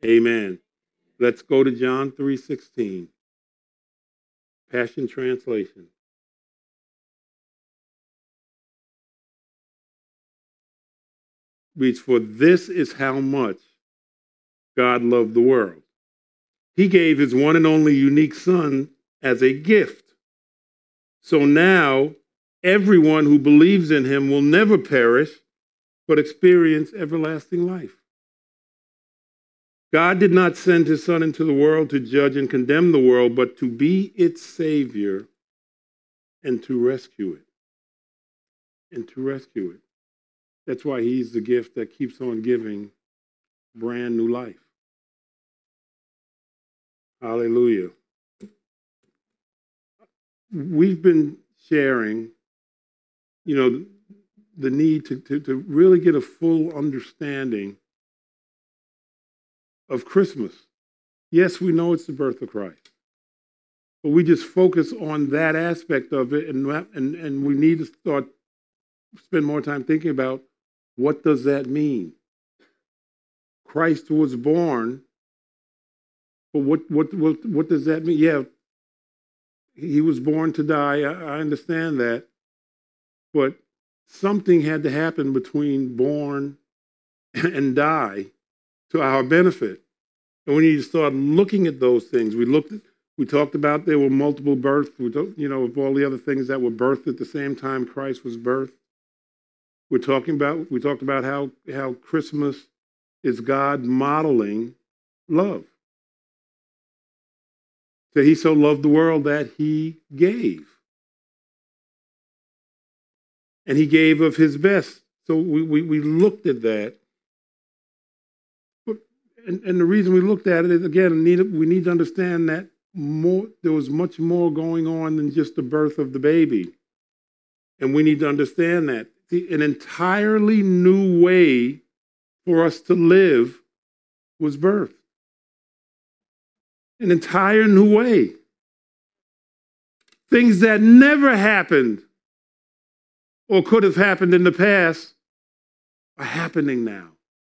Amen. Let's go to John 3:16. Passion Translation. Reads, for this is how much God loved the world. He gave his one and only unique son as a gift. So now everyone who believes in him will never perish, but experience everlasting life. God did not send his son into the world to judge and condemn the world, but to be its savior and to rescue it. And to rescue it. That's why he's the gift that keeps on giving brand new life. Hallelujah. We've been sharing, the need to really get a full understanding of Christmas. Yes, we know it's the birth of Christ, but we just focus on that aspect of it, and we need to spend more time thinking about what does that mean. Christ was born, but what does that mean? Yeah, he was born to die. I understand that, but something had to happen between born and die to our benefit. And we need to start looking at those things. We talked about there were multiple births, of all the other things that were birthed at the same time Christ was birthed. We talked about how Christmas is God modeling love. So he so loved the world that he gave. And he gave of his best. So we looked at that. And the reason we looked at it is, again, we need to understand that there was much more going on than just the birth of the baby. And we need to understand that. An entirely new way for us to live was birthed. An entire new way. Things that never happened or could have happened in the past are happening now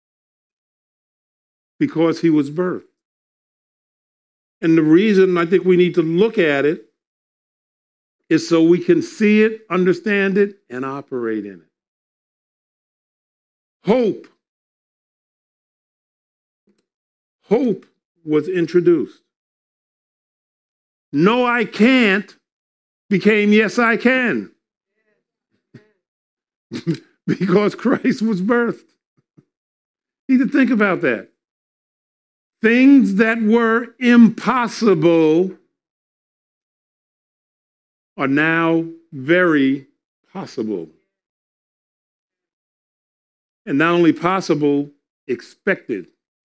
because he was birthed. And the reason I think we need to look at it is so we can see it, understand it, and operate in it. Hope. Hope was introduced. No, I can't became yes, I can. Because Christ was birthed. You need to think about that. Things that were impossible are now very possible. And not only possible, expected.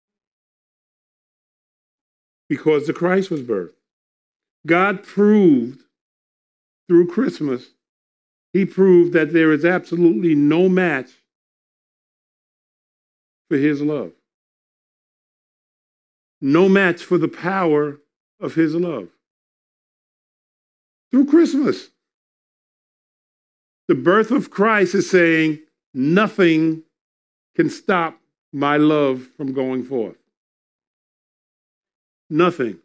Because the Christ was birthed. God proved through Christmas, he proved that there is absolutely no match for his love. No match for the power of his love. Through Christmas. The birth of Christ is saying, nothing can stop my love from going forth. Nothing.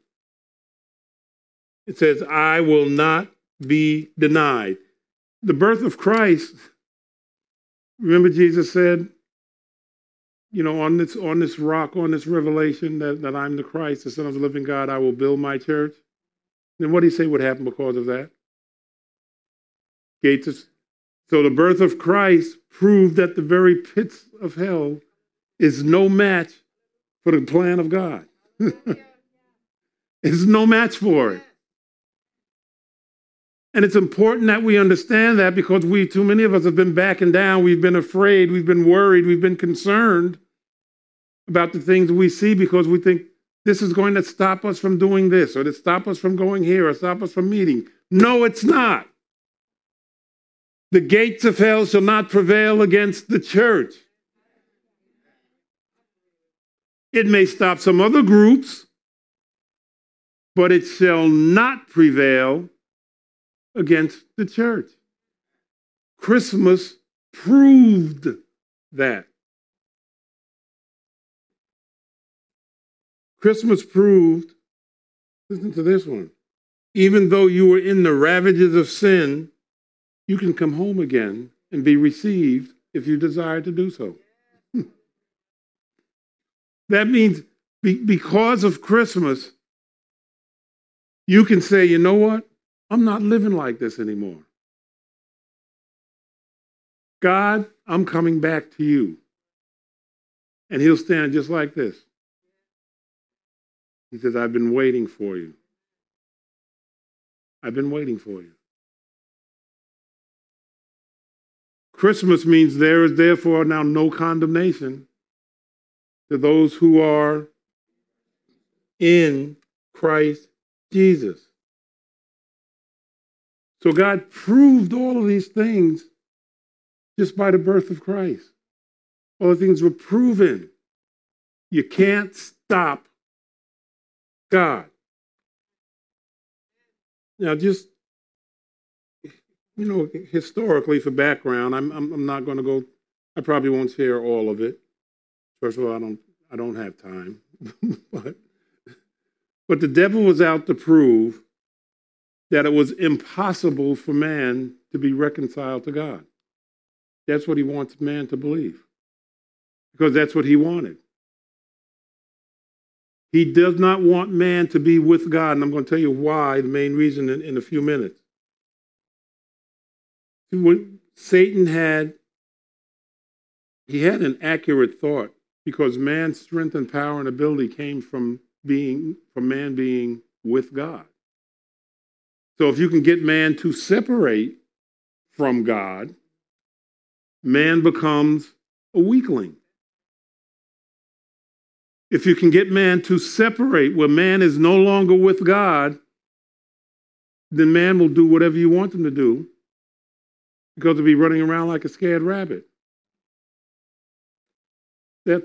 It says, I will not be denied. The birth of Christ, remember Jesus said, on this rock, on this revelation that I'm the Christ, the Son of the living God, I will build my church. Then what did he say would happen because of that? So the birth of Christ proved that the very pits of hell is no match for the plan of God. It's no match for it. And it's important that we understand that because too many of us have been backing down. We've been afraid. We've been worried. We've been concerned about the things we see because we think this is going to stop us from doing this or to stop us from going here or stop us from meeting. No, it's not. The gates of hell shall not prevail against the church. It may stop some other groups, but it shall not prevail against the church. Christmas proved that. Christmas proved, listen to this one, even though you were in the ravages of sin, you can come home again and be received if you desire to do so. That means because of Christmas, you can say, you know what? I'm not living like this anymore. God, I'm coming back to you. And he'll stand just like this. He says, I've been waiting for you. I've been waiting for you. Christmas means there is therefore now no condemnation to those who are in Christ Jesus. So God proved all of these things just by the birth of Christ. All the things were proven. You can't stop God. Now, just, historically for background, I'm not going to go, I probably won't share all of it. First of all, I don't have time. But the devil was out to prove that it was impossible for man to be reconciled to God. That's what he wants man to believe. Because that's what he wanted. He does not want man to be with God, and I'm going to tell you why, the main reason in a few minutes. When Satan had an accurate thought, because man's strength and power and ability came from man being with God. So if you can get man to separate from God, man becomes a weakling. If you can get man to separate where man is no longer with God, then man will do whatever you want him to do because he'll be running around like a scared rabbit. That's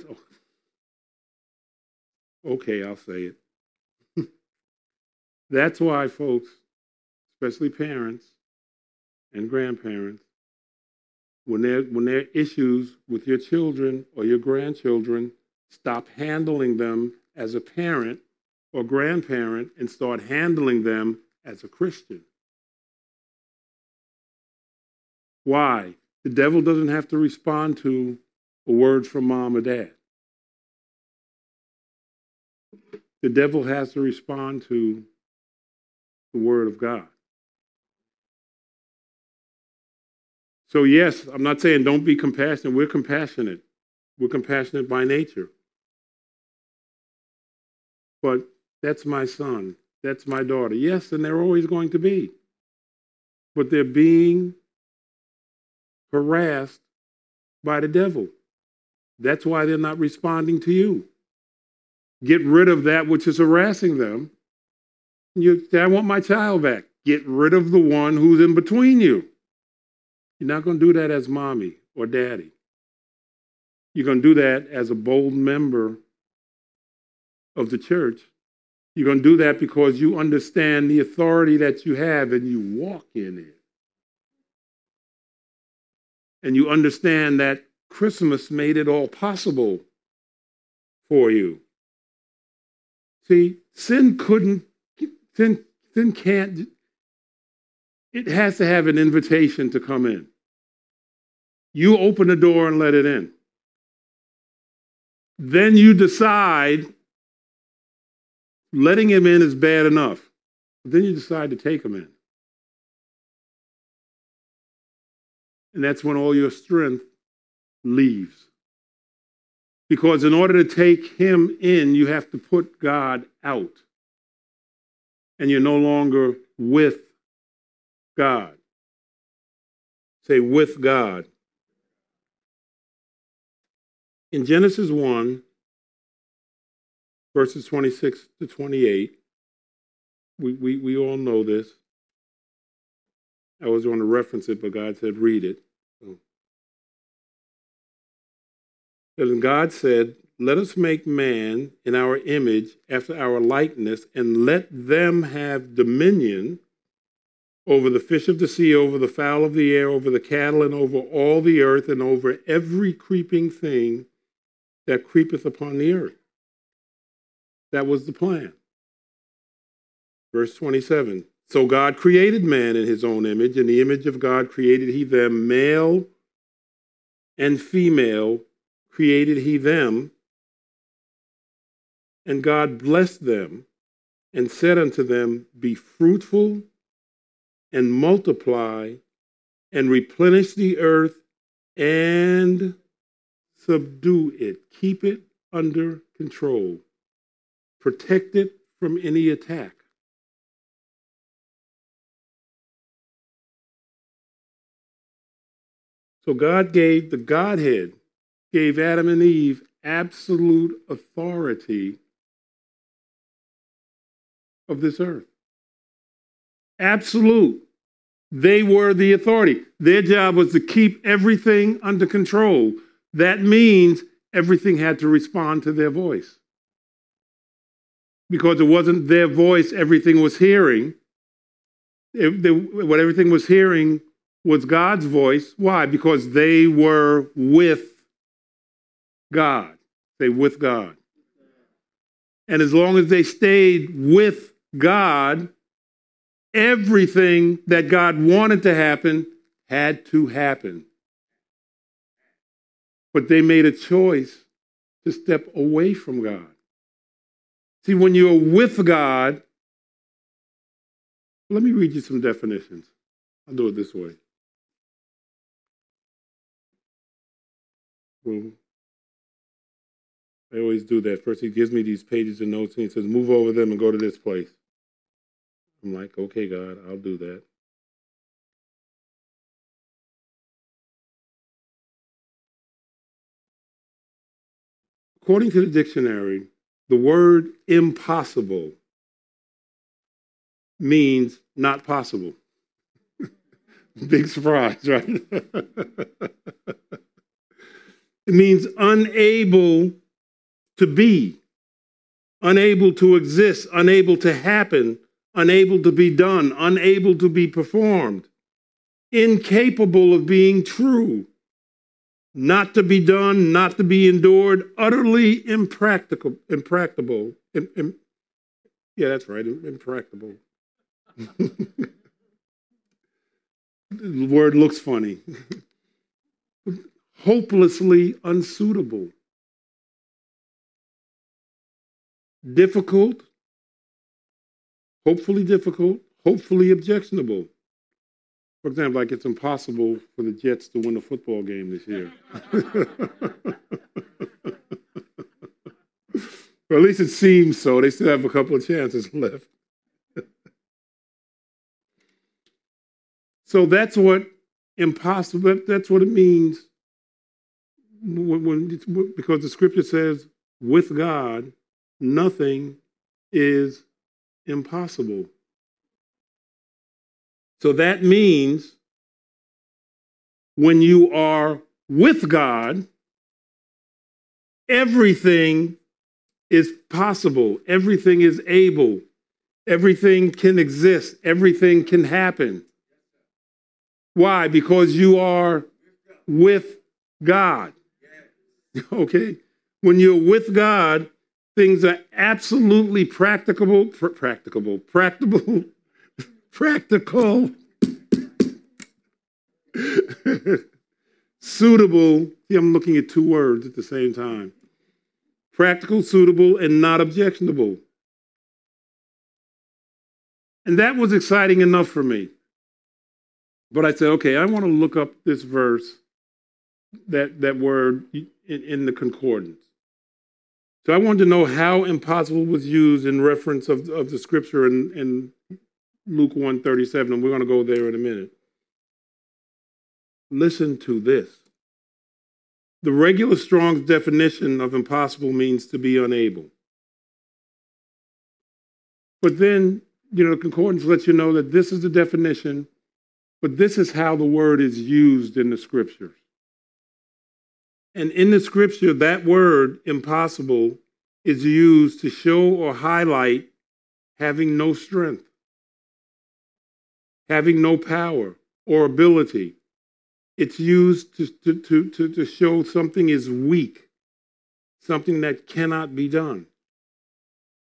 okay, I'll say it. That's why, folks, especially parents and grandparents, when there are issues with your children or your grandchildren, stop handling them as a parent or grandparent and start handling them as a Christian. Why? The devil doesn't have to respond to a word from mom or dad. The devil has to respond to the word of God. So yes, I'm not saying don't be compassionate. We're compassionate. We're compassionate by nature. But that's my son. That's my daughter. Yes, and they're always going to be. But they're being harassed by the devil. That's why they're not responding to you. Get rid of that which is harassing them. You say, I want my child back. Get rid of the one who's in between you. You're not going to do that as mommy or daddy. You're going to do that as a bold member of the church. You're going to do that because you understand the authority that you have and you walk in it. And you understand that Christmas made it all possible for you. See, sin can't, it has to have an invitation to come in. You open the door and let it in. Then you decide letting him in is bad enough. Then you decide to take him in. And that's when all your strength leaves. Because in order to take him in, you have to put God out. And you're no longer with God. Say, with God. In Genesis 1, verses 26 to 28, we all know this. I was going to reference it, but God said, read it. And God said, let us make man in our image after our likeness, and let them have dominion over the fish of the sea, over the fowl of the air, over the cattle, and over all the earth, and over every creeping thing that creepeth upon the earth. That was the plan. Verse 27. So God created man in his own image. In the image of God created he them, male and female created he them. And God blessed them and said unto them, be fruitful and multiply and replenish the earth and subdue it. Keep it under control. Protect it from any attack. So God gave, the Godhead gave Adam and Eve absolute authority of this earth. Absolute. They were the authority. Their job was to keep everything under control. That means everything had to respond to their voice. Because it wasn't their voice everything was hearing. What everything was hearing was God's voice. Why? Because they were with God. Say, with God. And as long as they stayed with God, everything that God wanted to happen had to happen. But they made a choice to step away from God. See, when you're with God, let me read you some definitions. I'll do it this way. Well, I always do that. First, he gives me these pages of notes, and he says, move over them and go to this place. I'm like, okay, God, I'll do that. According to the dictionary, the word impossible means not possible. Big surprise, right? It means unable to be, unable to exist, unable to happen, unable to be done, unable to be performed, incapable of being true, not to be done, not to be endured, utterly impracticable. Yeah, that's right, impracticable. The word looks funny. Hopelessly unsuitable. Difficult, hopefully objectionable. For example, like it's impossible for the Jets to win a football game this year. Or at least it seems so. They still have a couple of chances left. So that's what impossible, that's what it means because the scripture says, with God, nothing is impossible. So that means when you are with God, everything is possible, everything is able, everything can exist, everything can happen. Why? Because you are with God. Okay? When you're with God, things are absolutely practical, suitable. See, I'm looking at two words at the same time. Practical, suitable, and not objectionable. And that was exciting enough for me. But I said, okay, I want to look up this verse, that word in the concordance. So I wanted to know how impossible was used in reference of the scripture in Luke 1:37, and we're going to go there in a minute. Listen to this. The regular Strong's definition of impossible means to be unable. But then, the concordance lets you know that this is the definition, but this is how the word is used in the scriptures. And in the scripture, that word, impossible, is used to show or highlight having no strength, having no power or ability. It's used to show something is weak, something that cannot be done.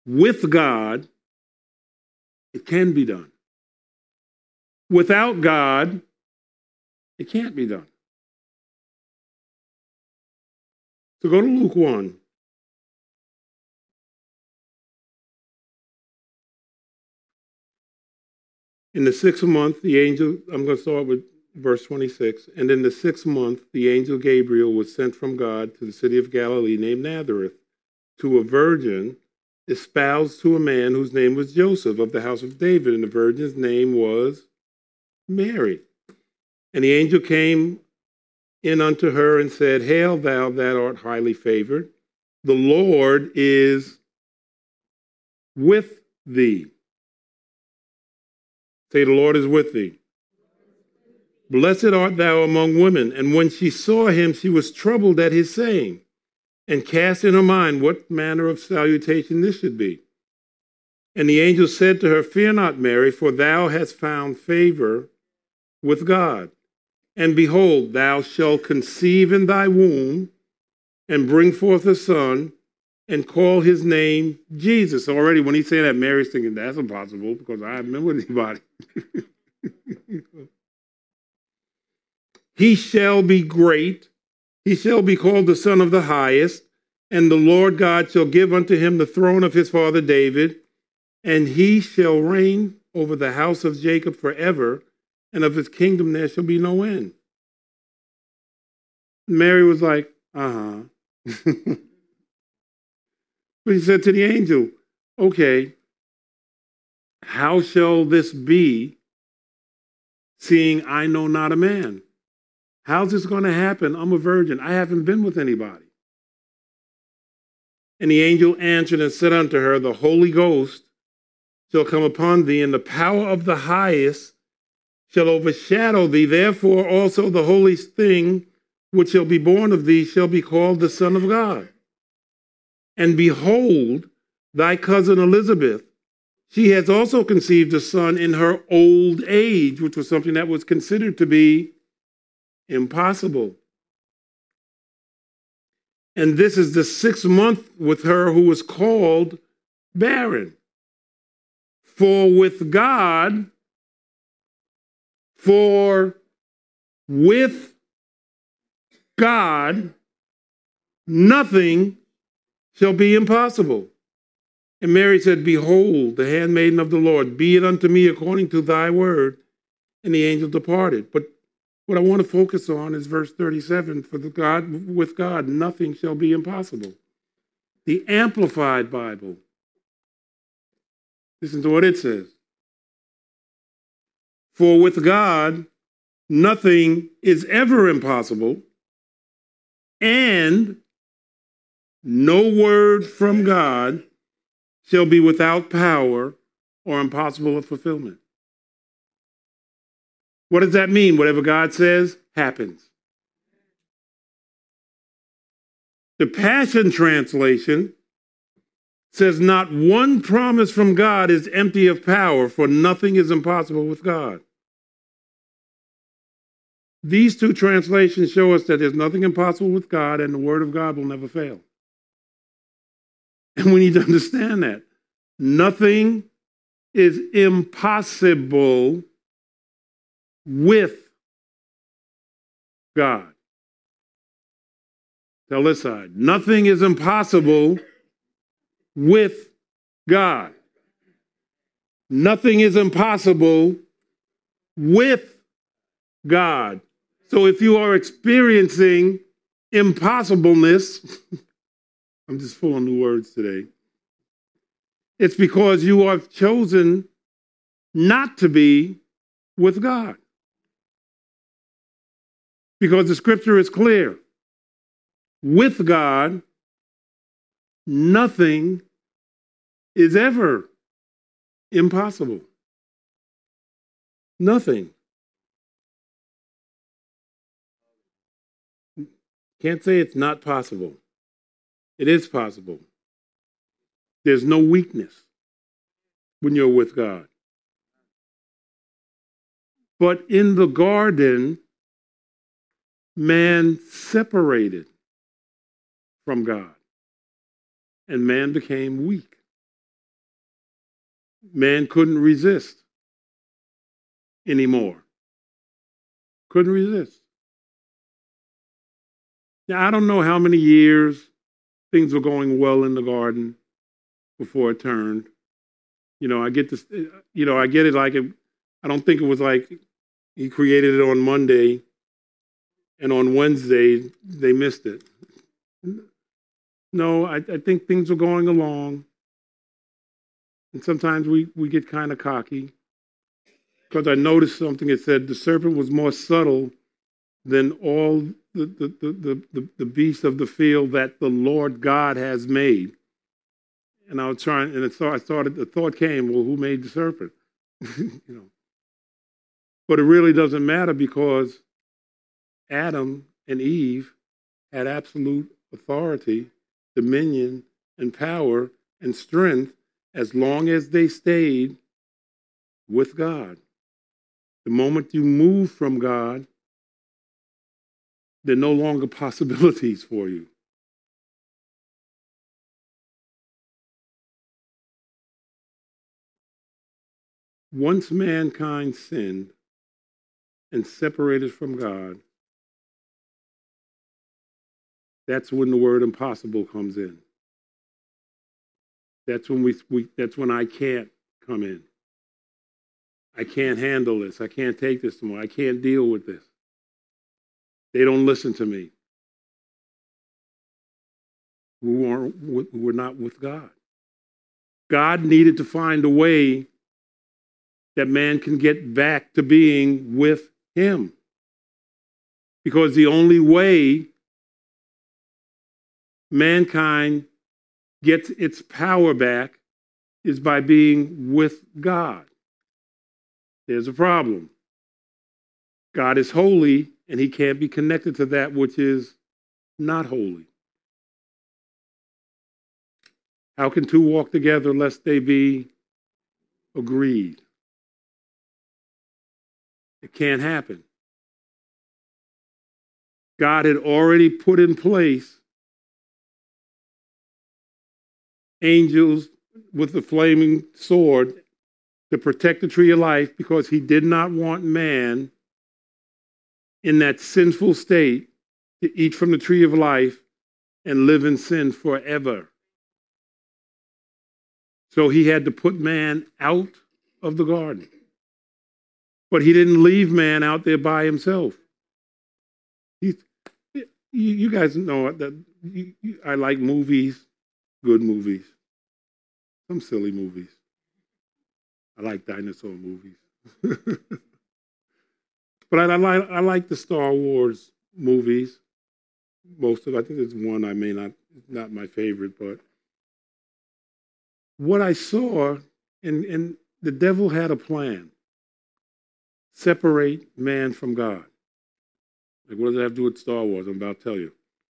with God, it can be done. Without God, it can't be done. So go to Luke 1. In the 6th month, the angel, I'm going to start with verse 26. And in the 6th month, the angel Gabriel was sent from God to the city of Galilee named Nazareth to a virgin espoused to a man whose name was Joseph of the house of David, and the virgin's name was Mary. And the angel came in unto her and said, Hail thou that art highly favored, the Lord is with thee. Say, the Lord is with thee. Blessed art thou among women. And when she saw him, she was troubled at his saying, and cast in her mind what manner of salutation this should be. And the angel said to her, Fear not, Mary, for thou hast found favor with God. And behold, thou shalt conceive in thy womb, and bring forth a son, and call his name Jesus. Already when he's saying that, Mary's thinking, that's impossible, because I haven't been with anybody. He shall be great. He shall be called the Son of the Highest, and the Lord God shall give unto him the throne of his father David, and he shall reign over the house of Jacob forever, and of his kingdom there shall be no end. Mary was like, But he said to the angel, okay, how shall this be, seeing I know not a man? How's this going to happen? I'm a virgin. I haven't been with anybody. And the angel answered and said unto her, The Holy Ghost shall come upon thee, and the power of the highest shall overshadow thee. Therefore also the holy thing which shall be born of thee shall be called the Son of God. And behold, thy cousin Elizabeth, she has also conceived a son in her old age, which was something that was considered to be impossible. And this is the 6th month with her who was called barren. For with God, nothing shall be impossible. And Mary said, Behold, the handmaiden of the Lord, be it unto me according to thy word. And the angel departed. But what I want to focus on is verse 37. With God, nothing shall be impossible. The Amplified Bible. Listen to what it says. For with God, nothing is ever impossible, and no word from God shall be without power or impossible of fulfillment. What does that mean? Whatever God says happens. The Passion Translation says, Not one promise from God is empty of power, for nothing is impossible with God. These two translations show us that there's nothing impossible with God, and the word of God will never fail. And we need to understand that. Nothing is impossible with God. Tell this side. Nothing is impossible with God. Nothing is impossible with God. So if you are experiencing impossibleness, I'm just full of new words today. It's because you have chosen not to be with God. Because the scripture is clear. With God, nothing is ever impossible. Nothing. Can't say it's not possible. It is possible. There's no weakness when you're with God. But in the garden, man separated from God, and man became weak. man couldn't resist anymore. Couldn't resist. Now, I don't know how many years things were going well in the garden before it turned. I get this, I get it like I don't think it was like he created it on Monday and on Wednesday they missed it. No, I think things were going along. And sometimes we get kind of cocky. Because I noticed something that said the serpent was more subtle than all the beasts of the field that the Lord God has made. And I was trying, and the thought came, well, who made the serpent? But it really doesn't matter because Adam and Eve had absolute authority, dominion, and power and strength as long as they stayed with God. The moment you move from God, there are no longer possibilities for you. Once mankind sinned and separated from God, that's when the word impossible comes in. That's when that's when I can't come in. I can't handle this. I can't take this anymore. I can't deal with this. They don't listen to me. We're not with God. God needed to find a way that man can get back to being with him. Because the only way mankind gets its power back is by being with God. There's a problem. God is holy, and he can't be connected to that which is not holy. How can two walk together lest they be agreed? It can't happen. God had already put in place angels with the flaming sword to protect the tree of life because he did not want man in that sinful state to eat from the tree of life and live in sin forever. So he had to put man out of the garden. But he didn't leave man out there by himself. You guys know that I like movies, good movies, some silly movies. I like dinosaur movies. But I like the Star Wars movies. Most of I think there's one I may not my favorite, but what I saw, and the devil had a plan. Separate man from God. Like, what does that have to do with Star Wars? I'm about to tell you.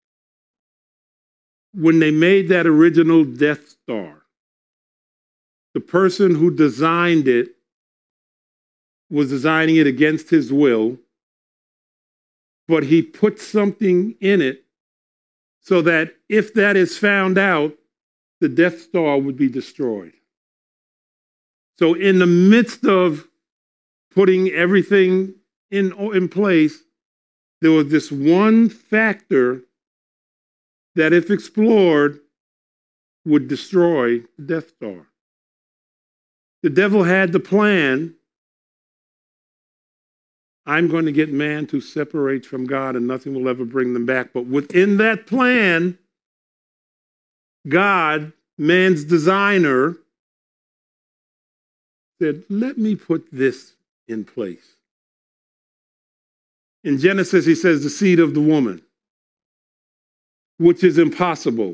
When they made that original Death Star, the person who designed it was designing it against his will, but he put something in it so that if that is found out, the Death Star would be destroyed. So in the midst of putting everything in place, there was this one factor that, if explored, would destroy the Death Star. The devil had the plan, I'm going to get man to separate from God and nothing will ever bring them back. But within that plan, God, man's designer, said, let me put this in place. In Genesis, he says the seed of the woman, which is impossible.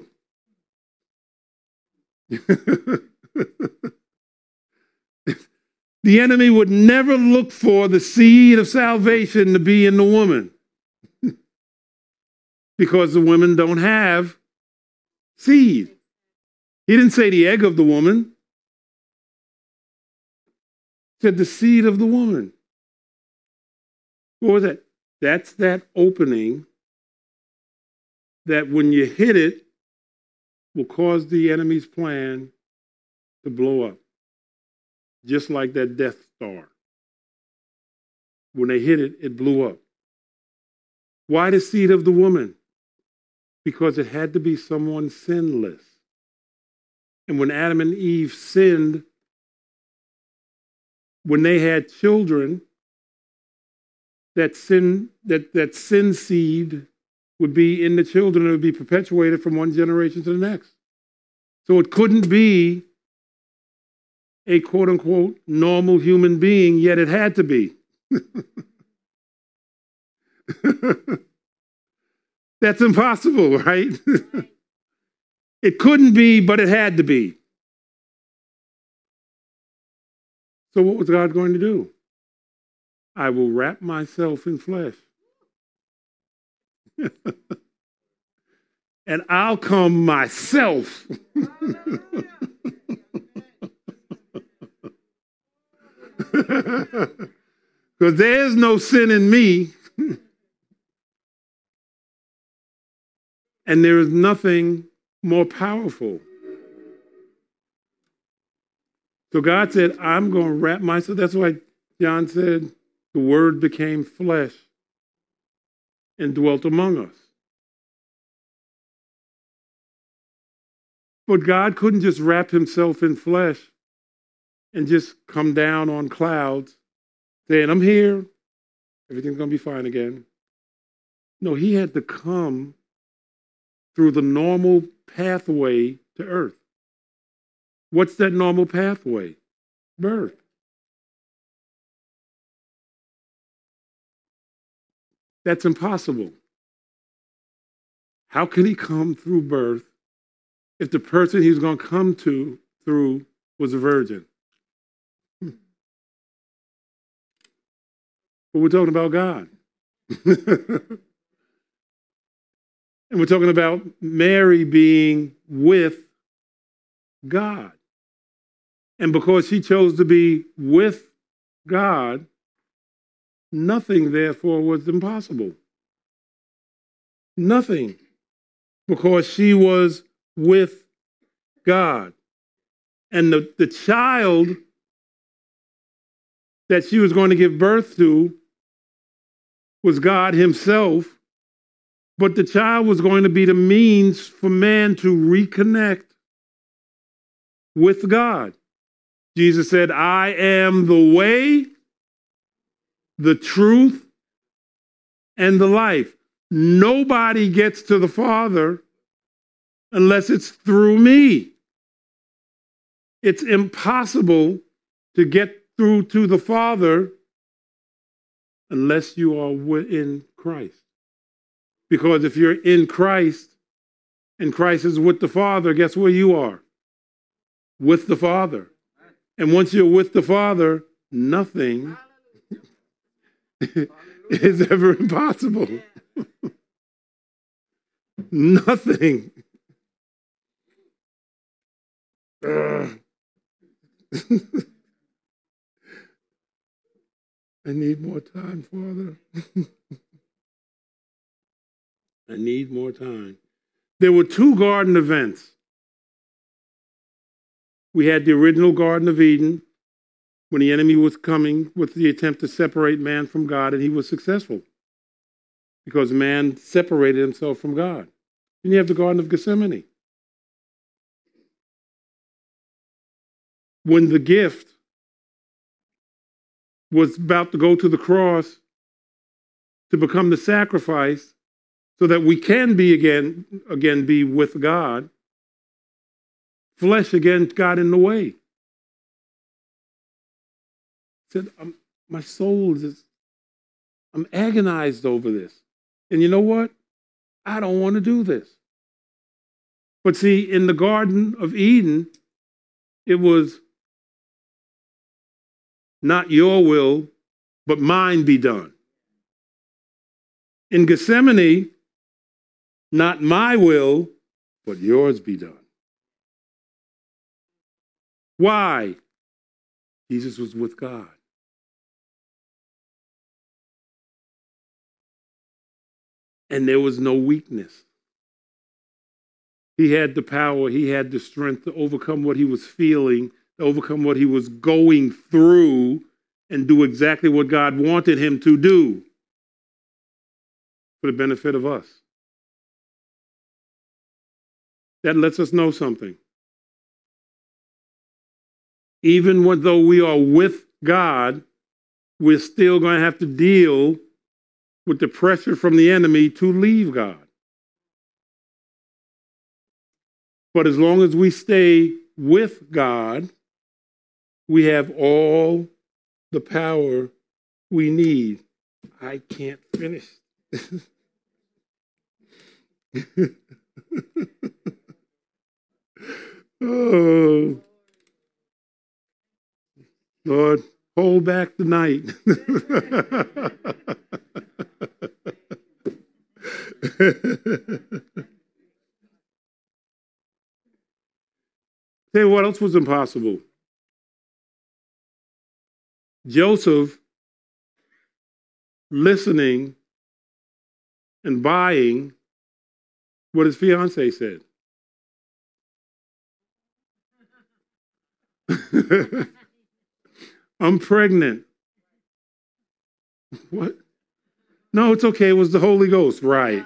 The enemy would never look for the seed of salvation to be in the woman because the women don't have seed. He didn't say the egg of the woman. He said the seed of the woman. What was that? That's that opening that when you hit it will cause the enemy's plan to blow up. just like that Death Star. When they hit it, it blew up. Why the seed of the woman? Because it had to be someone sinless. And when Adam and Eve sinned, when they had children, that sin seed would be in the children and it would be perpetuated from one generation to the next. So it couldn't be a quote-unquote normal human being, yet it had to be. That's impossible, right? It couldn't be, but it had to be. So what was God going to do? I will wrap myself in flesh. And I'll come myself. Because there's no sin in me. And there is nothing more powerful. So God said, I'm going to wrap myself. That's why John said, the Word became flesh and dwelt among us. But God couldn't just wrap himself in flesh and just come down on clouds saying, I'm here, everything's going to be fine again. No, he had to come through the normal pathway to earth. What's that normal pathway? Birth. That's impossible. How can he come through birth if the person he's going to come through was a virgin? But we're talking about God. And we're talking about Mary being with God. And because she chose to be with God, nothing, therefore, was impossible. Nothing. Because she was with God. And the child that she was going to give birth to was God himself. But the child was going to be the means for man to reconnect with God. Jesus said, I am the way, the truth, and the life. Nobody gets to the Father unless it's through me. It's impossible to get through to the Father unless you are in Christ. Because if you're in Christ and Christ is with the Father, guess where you are? With the Father. And once you're with the Father, nothing is ever impossible. Nothing. I need more time, Father. I need more time. There were two garden events. We had the original Garden of Eden, when the enemy was coming with the attempt to separate man from God, and he was successful because man separated himself from God. Then you have the Garden of Gethsemane, when the gift was about to go to the cross to become the sacrifice so that we can be again be with God. Flesh again got in the way. Said, my soul I'm agonized over this. And you know what? I don't want to do this. But see, in the Garden of Eden, it was not your will, but mine be done. In Gethsemane, not my will, but yours be done. Why? Jesus was with God. And there was no weakness. He had the power, he had the strength to overcome what he was feeling to overcome what he was going through and do exactly what God wanted him to do for the benefit of us. That lets us know something. Even though we are with God, we're still going to have to deal with the pressure from the enemy to leave God. But as long as we stay with God, we have all the power we need. I can't finish. Oh, Lord, hold back the night. Tell you what else was impossible. Joseph listening and buying what his fiancée said. I'm pregnant. What? No, it's okay. It was the Holy Ghost. Right.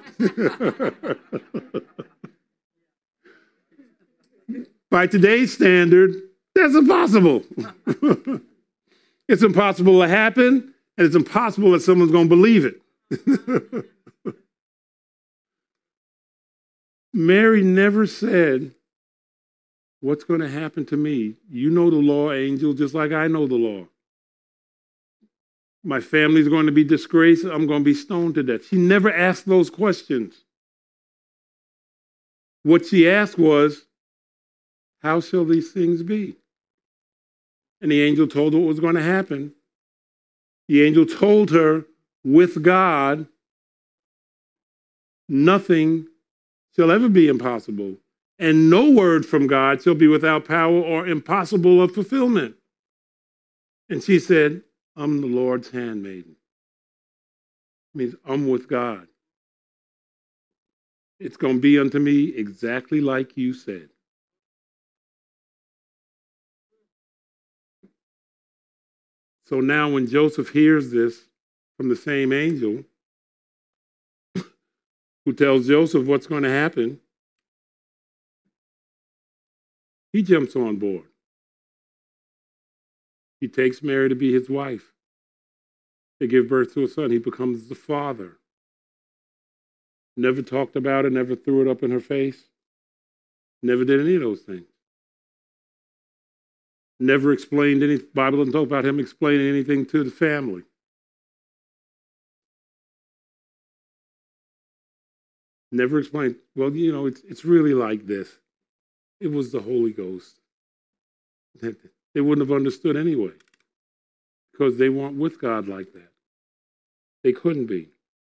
By today's standard, that's impossible. It's impossible to happen, and it's impossible that someone's going to believe it. Mary never said, what's going to happen to me? You know the law, angel, just like I know the law. My family's going to be disgraced. I'm going to be stoned to death. She never asked those questions. What she asked was, how shall these things be? And the angel told her what was going to happen. The angel told her, with God, nothing shall ever be impossible. And no word from God shall be without power or impossible of fulfillment. And she said, I'm the Lord's handmaiden. It means I'm with God. It's going to be unto me exactly like you said. So now when Joseph hears this from the same angel who tells Joseph what's going to happen, he jumps on board. He takes Mary to be his wife. They give birth to a son. He becomes the father. Never talked about it, never threw it up in her face. Never did any of those things. Never explained any, the Bible doesn't talk about him explaining anything to the family. Never explained, well, you know, it's really like this. It was the Holy Ghost. They wouldn't have understood anyway, because they weren't with God like that. They couldn't be.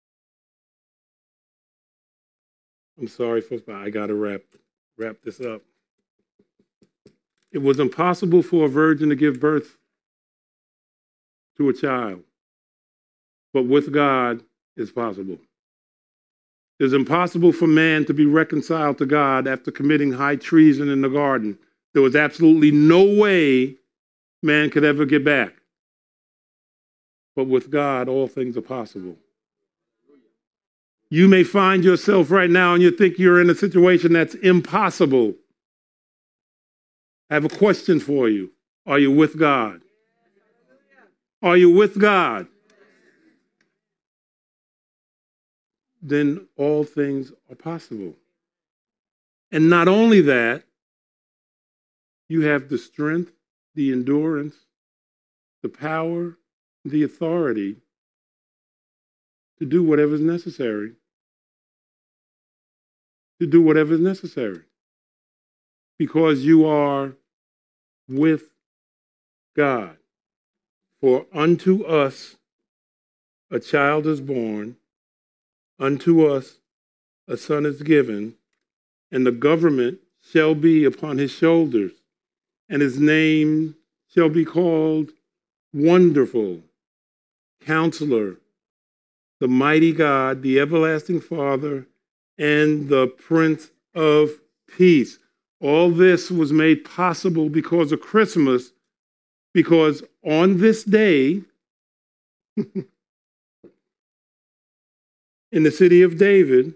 I'm sorry, folks, but I got to wrap this up. It was impossible for a virgin to give birth to a child, but with God, it's possible. It's impossible for man to be reconciled to God after committing high treason in the garden. There was absolutely no way man could ever get back. But with God, all things are possible. You may find yourself right now and you think you're in a situation that's impossible. I have a question for you. Are you with God? Are you with God? Then all things are possible. And not only that, you have the strength, the endurance, the power, the authority to do whatever is necessary. To do whatever is necessary. Because you are with God. For unto us a child is born, unto us a son is given, and the government shall be upon his shoulders, and his name shall be called Wonderful, Counselor, the Mighty God, the Everlasting Father, and the Prince of Peace. All this was made possible because of Christmas, because on this day, in the city of David,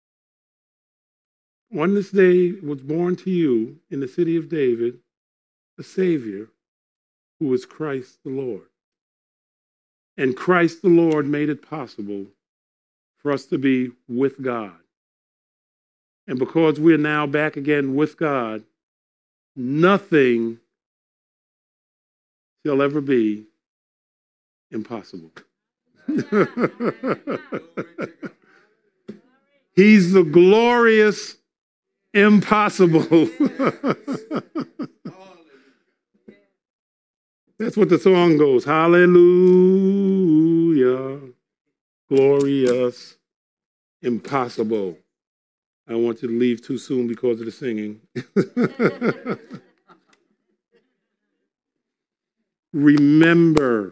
on this day was born to you in the city of David a Savior who is Christ the Lord. And Christ the Lord made it possible for us to be with God. And because we are now back again with God, nothing shall ever be impossible. He's the glorious impossible. That's what the song goes. Hallelujah, glorious impossible. I don't want you to leave too soon because of the singing. Remember,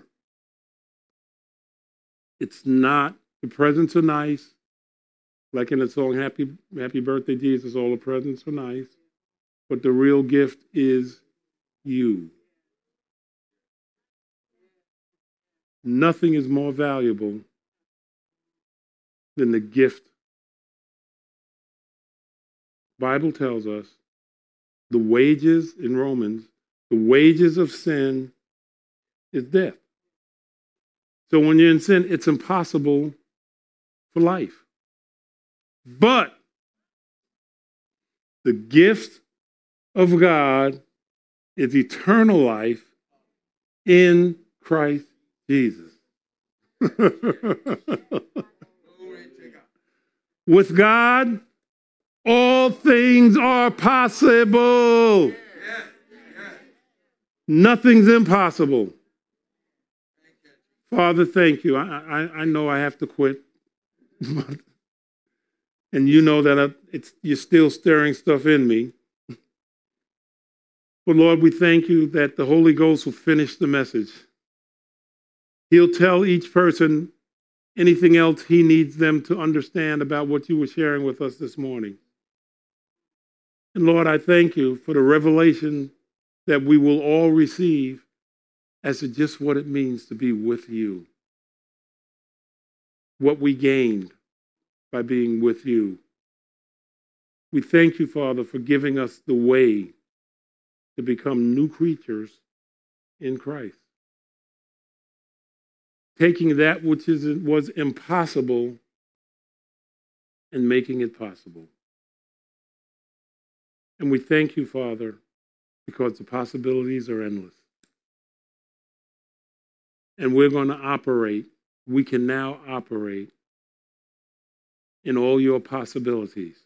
it's not, the presents are nice. Like in the song, Happy Birthday, Jesus, all the presents are nice. But the real gift is you. Nothing is more valuable than the gift. The Bible tells us the wages in Romans, the wages of sin is death. So when you're in sin, it's impossible for life. But the gift of God is eternal life in Christ Jesus. With God, all things are possible. Nothing's impossible. Father, thank you. I know I have to quit. And you know that you're still stirring stuff in me. But Lord, we thank you that the Holy Ghost will finish the message. He'll tell each person anything else he needs them to understand about what you were sharing with us this morning. And Lord, I thank you for the revelation that we will all receive as to just what it means to be with you. What we gained by being with you. We thank you, Father, for giving us the way to become new creatures in Christ. Taking that which was impossible and making it possible. And we thank you, Father, because the possibilities are endless. And we're going to operate. We can now operate in all your possibilities.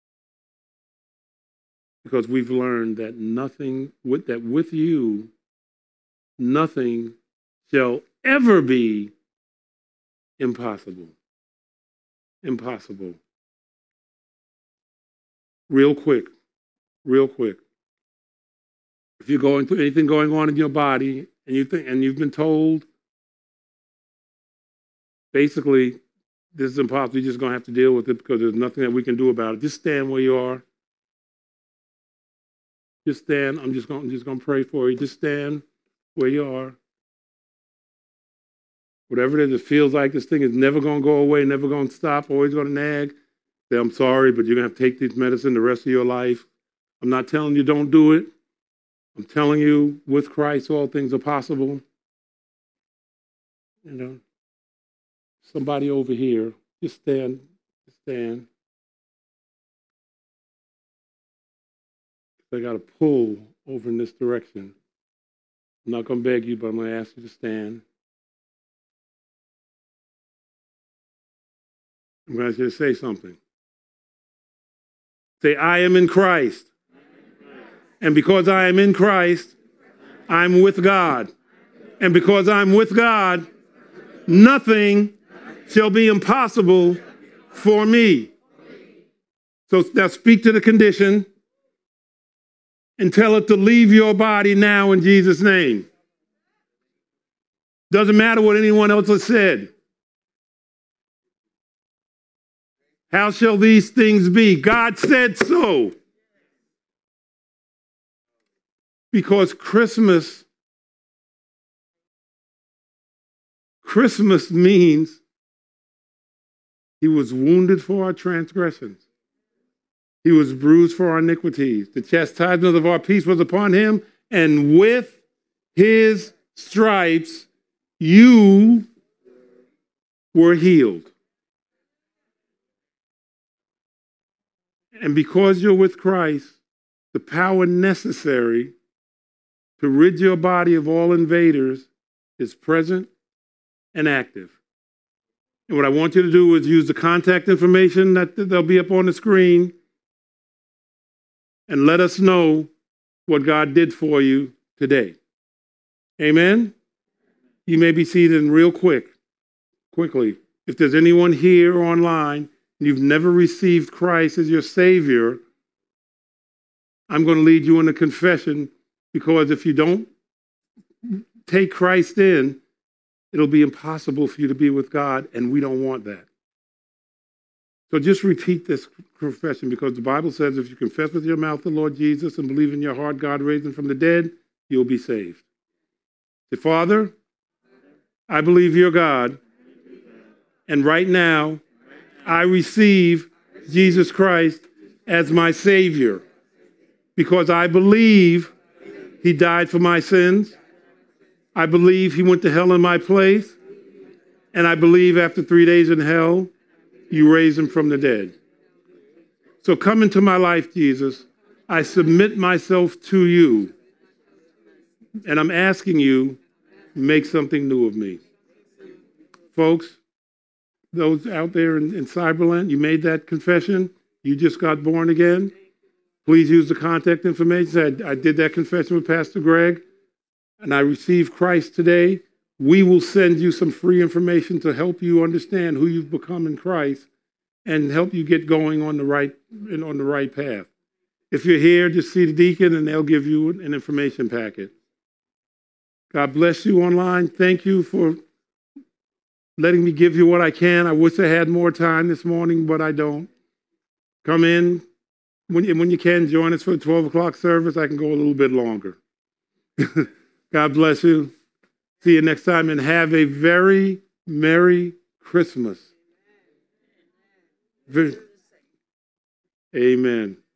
Because we've learned that with you, nothing shall ever be impossible. Impossible. Real quick. If you're going through anything going on in your body and you've been told, basically, this is impossible, you're just going to have to deal with it because there's nothing that we can do about it. Just stand where you are. Just stand. I'm just going to pray for you. Just stand where you are. Whatever it is, it feels like this thing is never going to go away, never going to stop, always going to nag. Say, I'm sorry, but you're going to have to take this medicine the rest of your life. I'm not telling you don't do it. I'm telling you, with Christ, all things are possible. You know, somebody over here, just stand. I got to pull over in this direction. I'm not going to beg you, but I'm going to ask you to stand. I'm going to ask you to say something. Say, I am in Christ. And because I am in Christ, I'm with God. And because I'm with God, nothing shall be impossible for me. So now speak to the condition and tell it to leave your body now in Jesus' name. Doesn't matter what anyone else has said. How shall these things be? God said so. Because Christmas means he was wounded for our transgressions. He was bruised for our iniquities. The chastisement of our peace was upon him, and with his stripes you were healed. And because you're with Christ, the power necessary to rid your body of all invaders is present and active. And what I want you to do is use the contact information that they'll be up on the screen and let us know what God did for you today. Amen? You may be seated real quickly. If there's anyone here or online and you've never received Christ as your Savior, I'm going to lead you in a confession, because if you don't take Christ in, it'll be impossible for you to be with God, and we don't want that. So just repeat this confession, because the Bible says if you confess with your mouth the Lord Jesus and believe in your heart God raised him from the dead, you'll be saved. Say, Father, I believe you're God, and right now I receive Jesus Christ as my Savior, because I believe he died for my sins. I believe he went to hell in my place, and I believe after 3 days in hell, you raised him from the dead. So come into my life, Jesus. I submit myself to you, and I'm asking you, make something new of me. Folks, those out there in Cyberland, you made that confession. You just got born again. Please use the contact information. I did that confession with Pastor Greg, and I received Christ today. We will send you some free information to help you understand who you've become in Christ and help you get going on the right path. If you're here, just see the deacon and they'll give you an information packet. God bless you online. Thank you for letting me give you what I can. I wish I had more time this morning, but I don't. Come in when you can. Join us for the 12 o'clock service. I can go a little bit longer. God bless you. See you next time, and have a very Merry Christmas. Amen.